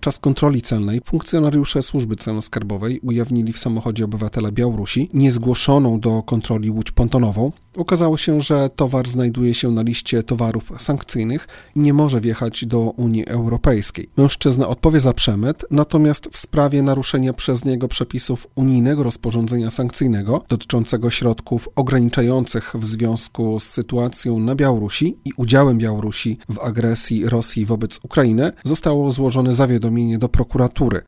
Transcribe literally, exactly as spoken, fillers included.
Podczas kontroli celnej funkcjonariusze służby celno-skarbowej ujawnili w samochodzie obywatela Białorusi niezgłoszoną do kontroli łódź pontonową. Okazało się, że towar znajduje się na liście towarów sankcyjnych i nie może wjechać do Unii Europejskiej. Mężczyzna odpowie za przemyt, natomiast w sprawie naruszenia przez niego przepisów unijnego rozporządzenia sankcyjnego dotyczącego środków ograniczających w związku z sytuacją na Białorusi i udziałem Białorusi w agresji Rosji wobec Ukrainy zostało złożone zawiadomienie do prokuratury.